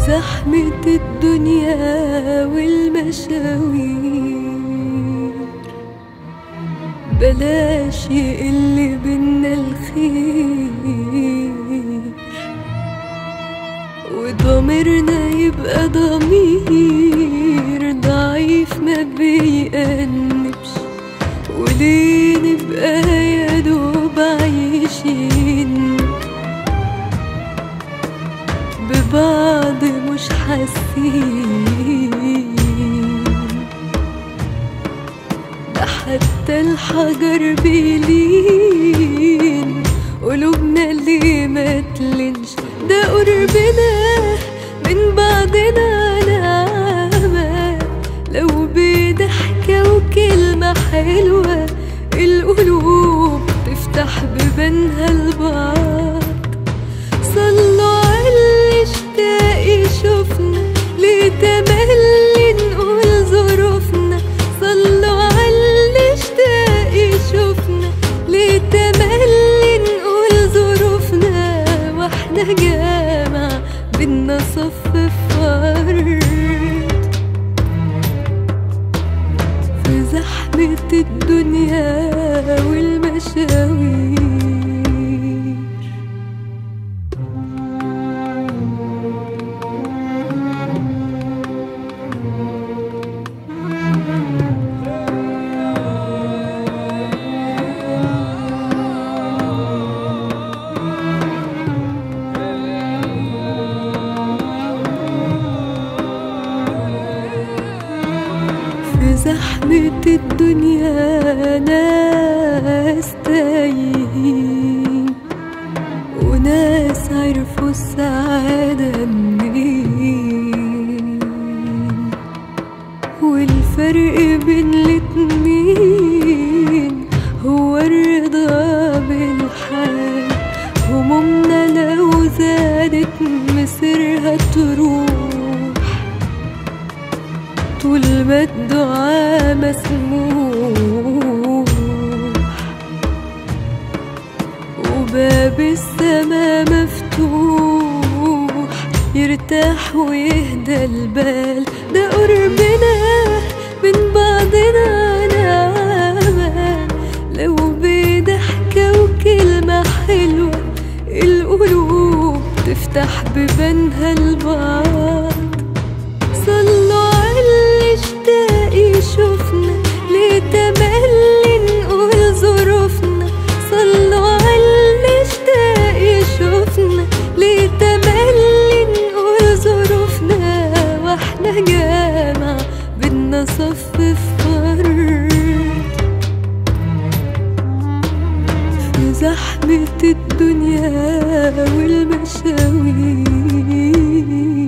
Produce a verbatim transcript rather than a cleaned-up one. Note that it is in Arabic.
زحمة الدنيا والمشاوير بلاش يقل بينا الخير، وضميرنا يبقى ضمير ضعيف ما بيأنبش، وليه نبقى يا دوب عايشين ببعض مش حاسين. ده حتى الحجر بيلين قلوبنا اللي ما تلنش، ده قربنا من بعضنا نعمة، لو بضحكة وكلمة حلوة القلوب تفتح بيبانها لبعض. صلوا عاللي اشتاق يشوفنا، ليه تملي نقول ظروفنا. صلوا عاللي اشتاق يشوفنا، ليه تملي نقول ظروفنا. واحنا جامع بينا صف فرد في زحمة الدنيا والمشاوير. في زحمة الدنيا ناس تايهين، وناس عرفوا السعادة منين، والفرق بين الاتنين هو الرضا بالحال. همومنا لو زادت مصيرها تروح، طول ما الدعاء مسموح، وباب السما مفتوح يرتاح ويهدى البال. ده قربنا من بعضنا نعمة، لو بضحكة وكلمة حلوة القلوب تفتح بيبانها لبعض. صلوا عاللي اشتاق يشوفنا، ليه تملي نقول ظروفنا. صلوا عاللي اشتاق يشوفنا، ليه تملي نقول ظروفنا. واحنا جامع بينا صف فرد في زحمة الدنيا والمشاوير.